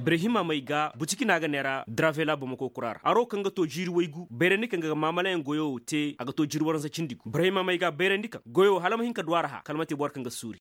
Brahima Maiga butiki naga nera Dravela Bamako kurar aro kanga to jiri waigu bereni kanga mamala en goyo te aga to jiri waransa cindiku Brahima Maiga berendika goyo halama hinka dwara ha kalmati bor kanga suri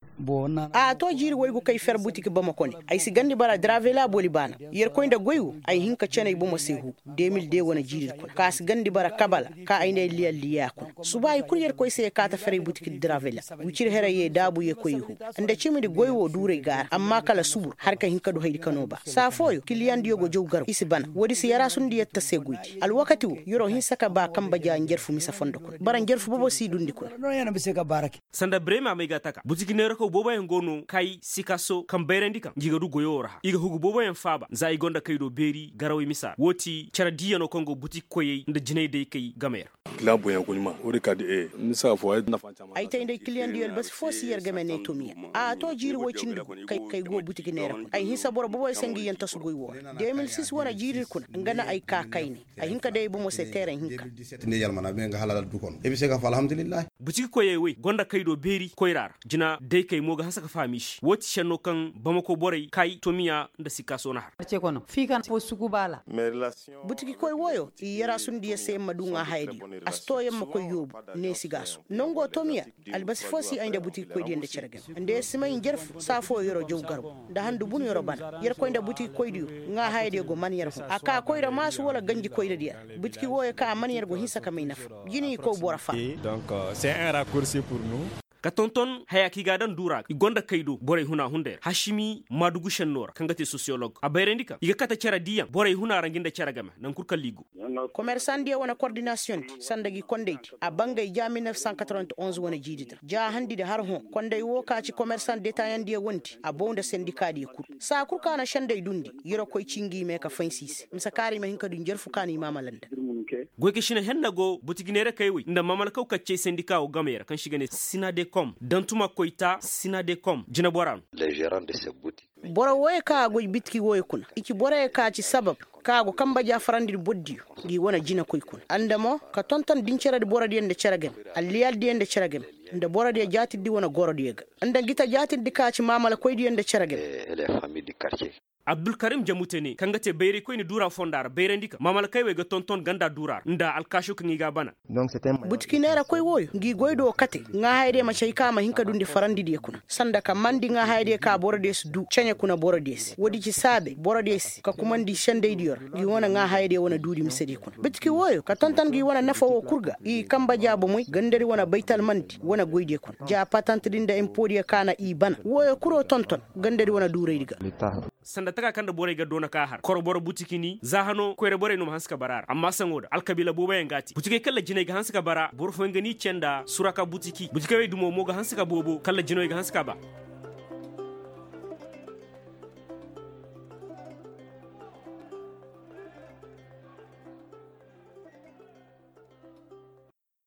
a to jiri waigu kai fer butiki Bamako ne ai sigandi bara Dravela boli bana yer koinda goyo ai hinka cene bomo sehu 2000 wana jiri ko ka sigandi bara kabala ka ai ne liya ko subai kuryer koy se ka ta fer butiki Dravela wucir hera ye dabu ye koyhu anda cimidi goyo dure gar amma kala subur har ka hinka do haydi kanoba sa foyo kiliyan diyogo jowgar isi bana wodi si yara sundi yetta seguiti al wakati wo yoro hin saka ba kamba ja ngerfu misa fondo ko bara ngerfu bobo si dundi ko no yana bise ka baraki sanda Brahima Maiga taka butiki nero ko bobo en gono kai sikaso kamberendika jiga du goyo raha iga hugu bobo en faba za igonda kaydo beri garawi misa woti cara diyano kongo butiki koyey nda jinay de kay gamer lambo ya kunima ori kadi misa fo na fancha ay tay ndey client diyal bas fo si yergame ne tomiya a to jiri wo cindu kay go butiki nero ay hisa boro bobo sengi yenta su goy wo 2006 wara jiri kun ngana ay ka kayni ay hinka dey bomo se terrain hinka ne yalmana be nga halal du kon e bi se ka fa alhamdulillah butiki koyey we gonda kaydo beri koyrar jina dey kay moga hasaka famishi woti shenno kan Bamako borey kay tomiya nda sikaso na har ce kono fika po suku bala butiki koy woyo yara sundi se madunga haydi asto yamma koy yobu ne sigaso nongo tomiya albasi fosi ande butiki koy diende cerege ande simay jerfu safo yoro jow garbo da handu bun yoro ban yer koy nda butiki koy diyo nga hayde go man yer aka koy ra masu wala ganji koy da dia butiki woyo ka man yer go hisaka may naf jini ko bora fa donc c'est un raccourci pour nous ka tonton hayaki gadan dura igonda kaydo boray huna hunde Hashimi Madugu Shennor kangate sociologue a bayrendika iga kata cara diyan boray huna ranginda cara game nan kurkal ligo commerçant dia wana coordination sandagi kondeyti a bangay ja 1991 wana jidita ja handi de har hon konday wo ka ci commerçant détaillant dia wonti a bonda syndicat di kur sa kurkana shanday dundi yoro koy cingi me ka fansis msakari me hinka dun jerfu kani mamalanda goyke shine hennago butiginere kaywi nda mamal kaw kacce syndicat o gamer kan shigane Sinadecom dantuma koita Sinadecom jina boran les gérants de ces boutiques bora woy ka go bitki woy kun iki bora ka ci sabab kago kamba ja farandi boddi gi wona jina koy kun andamo ka tontan dincera de bora diende ceragem alliyal diende ceragem nda bora de jati di wona goro diega anda gita jati di ka ci mamala koy diende ceragem les familles du quartier Abdul Karim Jamutene kangate bayri ko ni dura fondar bayrendika mamal kaywe ga tonton ganda durar nda alkashu kan iga bana donc c'était butki nera koy woyo ngi goydo kate nga hayde ma chayka ma hinka dundi farandi de kuna sanda ka mandi nga hayde ka bordes du cenya kuna bordes wodi ci sabe bordes ka kumandi shende diyor gi wona nga hayde wona dudi misedi kuna butki woyo ka tontan gi wona nafa wo kurga i kamba jabo moy gandari wona baytal mandi wona goyde kuna ja patante dinda impodi kana i bana woyo kuro tonton gandari wona duray diga sanda taka kanda bore ga dona ka har koroboro butiki ni zahano koyre bore no hanska barar amma sangoda alkabila boba yangati butike kala jine ga hanska bara bor fo ngani cenda suraka butiki butike we dumo mo ga hanska bobo kala jino ga hanska ba